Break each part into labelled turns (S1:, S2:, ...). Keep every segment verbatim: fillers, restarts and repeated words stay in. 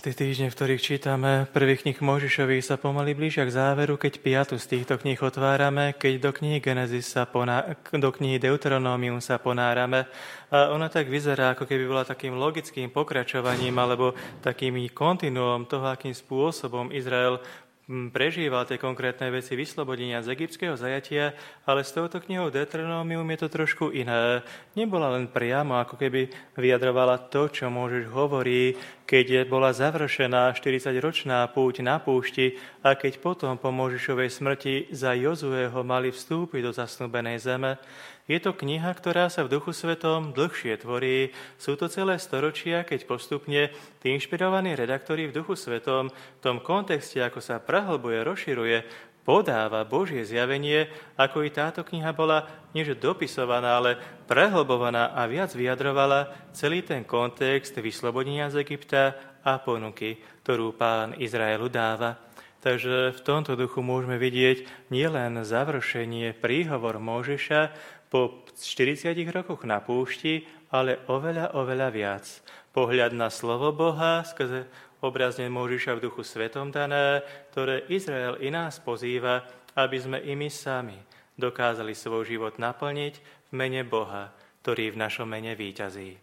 S1: Tie týždne, v ktorých čítame prvých kníh Mojžišových, sa pomaly blížia k záveru, keď piatu z týchto kníh otvárame, keď do knihy Genesis sa poná... do knihy Deuteronomium sa ponárame. A ona tak vyzerá, ako keby bola takým logickým pokračovaním alebo takým kontinuom toho, akým spôsobom Izrael prežíval tie konkrétne veci vyslobodenia z egyptského zajatia, ale s touto knihou Deuteronomium je to trošku iné. Nebola len priamo, ako keby vyjadrovala to, čo Mojžiš hovorí, keď bola završená štyridsaťročná púť na púšti a keď potom po Mojžišovej smrti za Jozueho mali vstúpiť do zasnúbenej zeme. Je to kniha, ktorá sa v Duchu Svetom dlhšie tvorí. Sú to celé storočia, keď postupne tí inšpirovaní redaktori v Duchu Svetom v tom kontexte, ako sa prehlbuje, rozširuje, podáva Božie zjavenie, ako i táto kniha bola nieže dopisovaná, ale prehlbovaná a viac vyjadrovala celý ten kontext vyslobodenia z Egypta a ponuky, ktorú Pán Izraelu dáva. Takže v tomto duchu môžeme vidieť nielen završenie príhovor Mojžiša po štyridsiatich rokoch na púšti, ale oveľa, oveľa viac. Pohľad na slovo Boha skrze obrazne Mojžiša v Duchu Svetom dané, ktoré Izrael i nás pozýva, aby sme i my sami dokázali svoj život naplniť v mene Boha, ktorý v našom mene víťazí.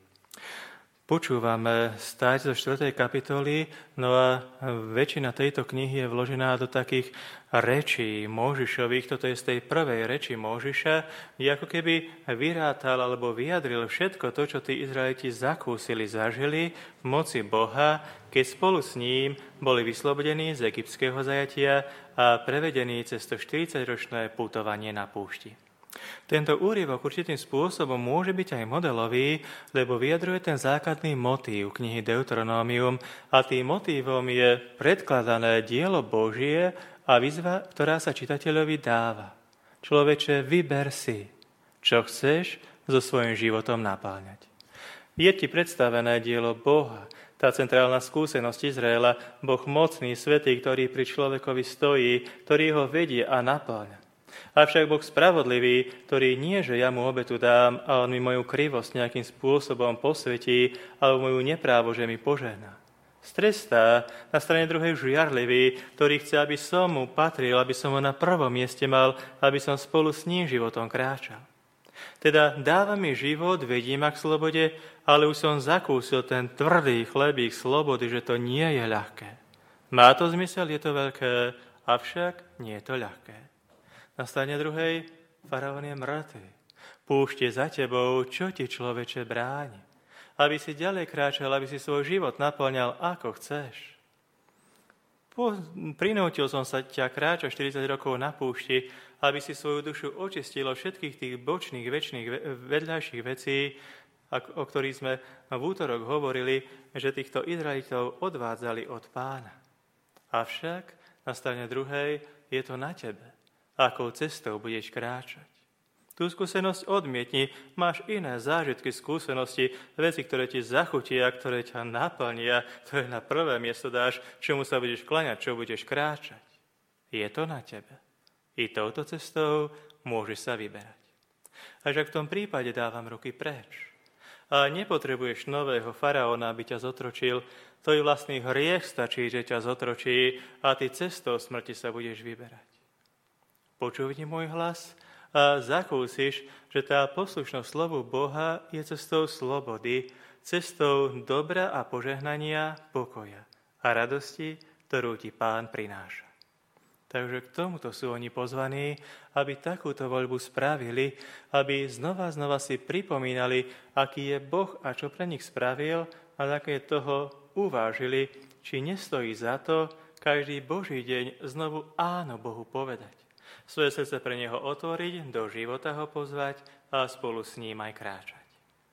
S1: Počúvame stáť zo štvrtej kapitoly, no a väčšina tejto knihy je vložená do takých rečí Mojžišových. Toto je z tej prvej reči Mojžiša, kde ako keby vyrátal alebo vyjadril všetko to, čo tí Izraeliti zakúsili, zažili v moci Boha, keď spolu s ním boli vyslobodení z egyptského zajatia a prevedení cez to štyridsaťročné putovanie na púšti. Tento úryvok určitým spôsobom môže byť aj modelový, lebo vyjadruje ten základný motív knihy Deuteronomium a tým motívom je predkladané dielo Božie a výzva, ktorá sa čitateľovi dáva. Človeče, vyber si, čo chceš so svojím životom napáľať. Je ti predstavené dielo Boha, tá centrálna skúsenosť Izraela, Boh mocný, svätý, ktorý pri človekovi stojí, ktorý ho vedie a napáľa. Avšak Boh spravodlivý, ktorý nie, že ja mu obetu dám a on mi moju krivosť nejakým spôsobom posvetí, alebo moju neprávo, že mi požehná. Strestá na strane druhej žiarlivý, ktorý chce, aby som mu patril, aby som ho na prvom mieste mal, aby som spolu s ním životom kráčal. Teda dáva mi život, vedí ma k slobode, ale už som zakúsil ten tvrdý chlebík slobody, že to nie je ľahké. Má to zmysel, je to veľké, avšak nie je to ľahké. Na strane druhej, faraón je mŕtvy. Púšť je za tebou, čo ti človeče bráni. Aby si ďalej kráčal, aby si svoj život naplňal, ako chceš. Po, prinútil som sa ťa kráčať štyridsať rokov na púšti, aby si svoju dušu očistil od všetkých tých bočných, väčšných, vedľajších vecí, o ktorých sme v útorok hovorili, že týchto Izraelitov odvádzali od Pána. Avšak na strane druhej je to na tebe. Akou cestou budeš kráčať. Tú skúsenosť odmietni, máš iné zážitky, skúsenosti, veci, ktoré ti zachutia, ktoré ťa naplnia, ktoré na prvé miesto dáš, čomu sa budeš klaňať, čo budeš kráčať. Je to na tebe. I touto cestou môžeš sa vyberať. Až ak v tom prípade dávam ruky preč. A nepotrebuješ nového faraóna, aby ťa zotročil, tvoj vlastný hriech stačí, že ťa zotročí a ty cestou smrti sa budeš vyberať. Počúvni môj hlas a zakúsiš, že tá poslušnosť slovu Boha je cestou slobody, cestou dobra a požehnania, pokoja a radosti, ktorú ti Pán prináša. Takže k tomuto sú oni pozvaní, aby takúto voľbu spravili, aby znova znova si pripomínali, aký je Boh a čo pre nich spravil a také toho uvážili, či nestojí za to každý Boží deň znovu áno Bohu povedať. Svoje srdce pre neho otvoriť, do života ho pozvať a spolu s ním aj kráčať.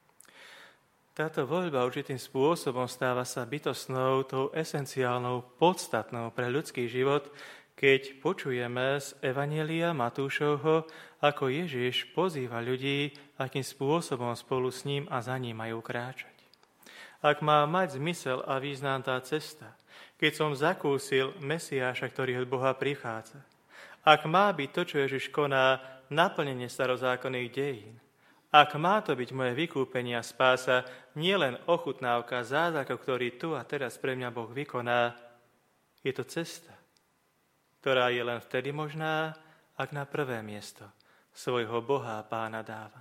S1: Táto voľba určitým spôsobom stáva sa bytostnou, tou esenciálnou, podstatnou pre ľudský život, keď počujeme z Evanjelia Matúšovho, ako Ježiš pozýva ľudí, akým spôsobom spolu s ním a za ním majú kráčať. Ak má mať zmysel a význam tá cesta, keď som zakúsil Mesiáša, ktorý od Boha prichádza, ak má byť to, čo Ježiš koná, naplnenie starozákonných dejín, Ak má to byť moje vykúpenie a spása, nie len ochutnávka zázrakov, ktorý tu a teraz pre mňa Boh vykoná, je to cesta, ktorá je len vtedy možná, ak na prvé miesto svojho Boha a Pána dáva.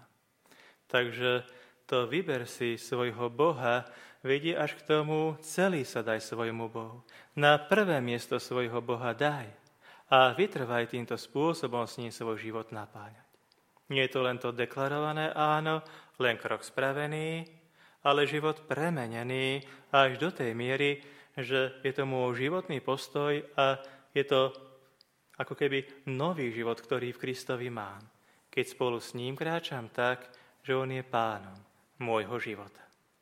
S1: Takže to vyber si svojho Boha vedie až k tomu, celý sa daj svojmu Bohu. Na prvé miesto svojho Boha daj a vytrvaj týmto spôsobom s ním svoj život napáňať. Nie je to len to deklarované áno, len krok spravený, ale život premenený až do tej miery, že je to môj životný postoj a je to ako keby nový život, ktorý v Kristovi mám. Keď spolu s ním kráčam tak, že on je pánom môjho života.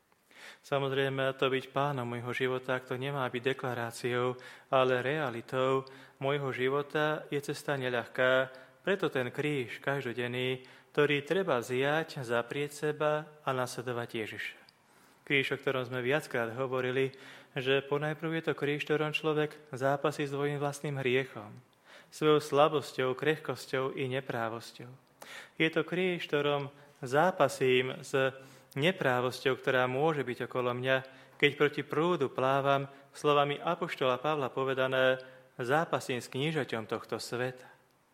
S1: Samozrejme, to byť pánom môjho života, ak to nemá byť deklaráciou, ale realitou môjho života, je cesta neľahká. Preto ten kríž každodenný, ktorý treba vziať, zaprieť seba a nasledovať Ježiša. Kríž, o ktorom sme viackrát hovorili, že ponajprv je to kríž, ktorom človek zápasí s svojím vlastným hriechom, svojou slabosťou, krehkosťou i neprávosťou. Je to kríž, ktorom zápasím s neprávosťou, ktorá môže byť okolo mňa, keď proti prúdu plávam, slovami apoštola Pavla povedané, zápasím s knížaťom tohto sveta.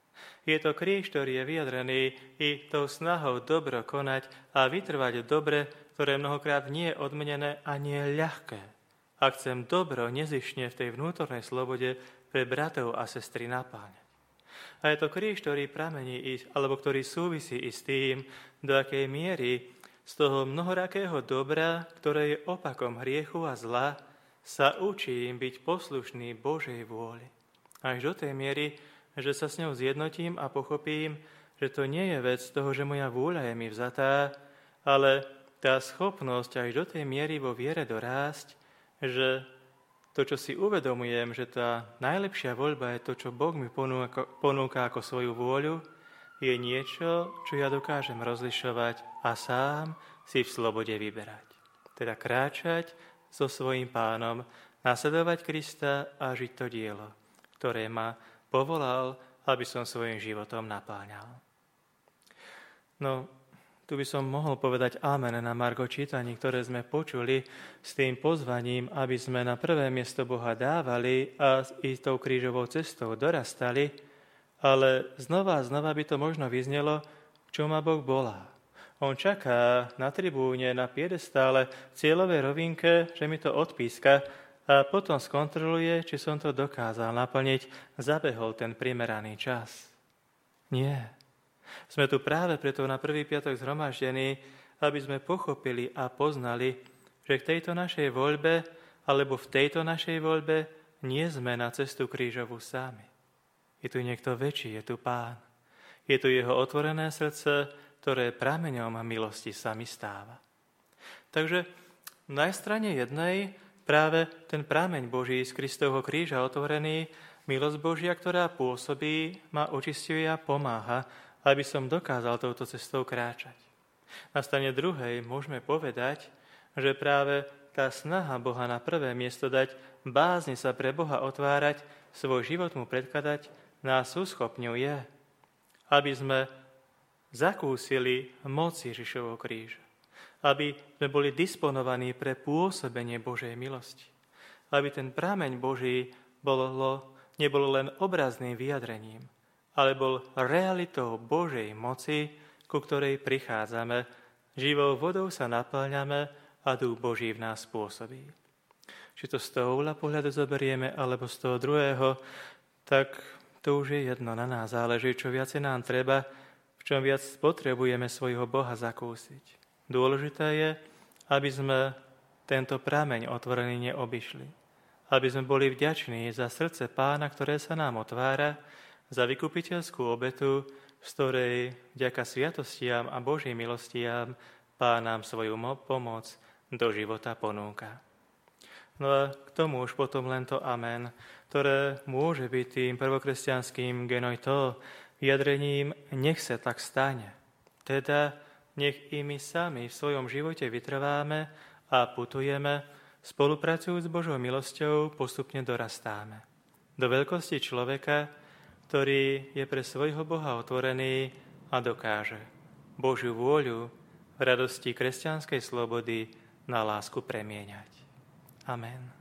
S1: Je to kríž, ktorý je vyjadrený i tou snahou dobro konať a vytrvať dobre, ktoré mnohokrát nie je odmenené a nie je ľahké. Ak chcem dobro nezišne v tej vnútornej slobode pre bratov a sestry napáňať. A je to kríž, ktorý pramení, alebo ktorý súvisí i s tým, do akej miery z toho mnohorakého dobra, ktoré je opakom hriechu a zla, sa učím byť poslušný Božej vôli. Až do tej miery, že sa s ňou zjednotím a pochopím, že to nie je vec toho, že moja vôľa je mi vzatá, ale tá schopnosť až do tej miery vo viere dorásť, že to, čo si uvedomujem, že tá najlepšia voľba je to, čo Boh mi ponúka, ponúka ako svoju vôľu, je niečo, čo ja dokážem rozlišovať a sám si v slobode vyberať. Teda kráčať so svojím pánom, nasledovať Krista a žiť to dielo, ktoré ma povolal, aby som svojim životom napáňal. No, tu by som mohol povedať amen na margo čítaní, ktoré sme počuli s tým pozvaním, aby sme na prvé miesto Boha dávali a i tou krížovou cestou dorastali, ale znova a znova by to možno vyznelo, čo ma Boh volá. On čaká na tribúne, na piedestále, v cieľovej rovinke, že mi to odpíska, a potom skontroluje, či som to dokázal naplniť, zabehol ten primeraný čas. Nie. Sme tu práve preto na prvý piatok zhromaždení, aby sme pochopili a poznali, že k tejto našej voľbe, alebo v tejto našej voľbe, nie sme na cestu krížovú sami. Je tu niekto väčší, je tu Pán. Je tu jeho otvorené srdce, ktoré prameňom milosti sa mi stáva. Takže na strane jednej práve ten prameň Boží z Kristovho kríža otvorený, milosť Božia, ktorá pôsobí, ma očisťuje a pomáha, aby som dokázal touto cestou kráčať. Na strane druhej môžeme povedať, že práve tá snaha Boha na prvé miesto dať, bázne sa pre Boha otvárať, svoj život mu predkladať, nás uschopňuje, aby sme zakúsili moc Ježišovho kríža. Aby sme boli disponovaní pre pôsobenie Božej milosti. Aby ten prameň Boží bolo, nebol len obrazným vyjadrením, ale bol realitou Božej moci, ku ktorej prichádzame, živou vodou sa naplňame a Duch Boží v nás pôsobí. Či to z toho uhla pohľadu zoberieme, alebo z toho druhého, tak to už je jedno, na nás záleží, čo viacej nám treba, v čom viac potrebujeme svojho Boha zakúsiť. Dôležité je, aby sme tento prameň otvorený neobyšli. Aby sme boli vďační za srdce Pána, ktoré sa nám otvára, za vykupiteľskú obetu, z ktorej vďaka sviatostiam a Božím milostiam Pán nám svoju pomoc do života ponúka. No a k tomu už potom len to amen, ktoré môže byť tým prvokresťanským genojto vyjadrením nech sa tak stane. Teda nech i my sami v svojom živote vytrváme a putujeme, spolupracujúc s Božou milosťou, postupne dorastáme. Do veľkosti človeka, ktorý je pre svojho Boha otvorený a dokáže Božiu vôľu v radosti kresťanskej slobody na lásku premieňať. Amen.